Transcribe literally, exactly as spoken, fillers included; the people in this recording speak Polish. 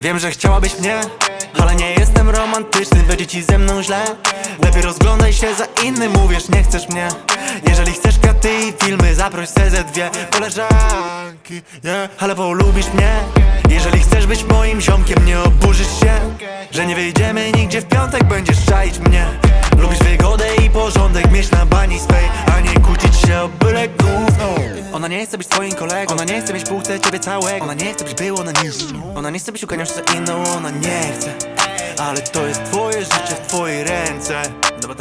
Wiem, że chciałabyś mnie, ale nie jestem romantyczny, będzie ci ze mną źle. Lepiej rozglądaj się za innym, mówisz nie chcesz mnie. Jeżeli chcesz katy i filmy, zaproś C Z dwie koleżanki, yeah. Ale polubisz mnie, jeżeli chcesz być moim ziomkiem, nie oburzysz się, że nie wyjdziemy nigdzie w piątek, będziesz czaić mnie. Lubisz wygodę i porządek, mieć na bani swej, a nie kłócić się o byle gówno. Ona nie chce być twoim kolegą, ona nie chce mieć pół, chce ciebie całego. Ona nie chce być było na niższą, ona nie chce być uganiaczce inną, ona nie chce. Ale to jest twoje życie w twojej ręce.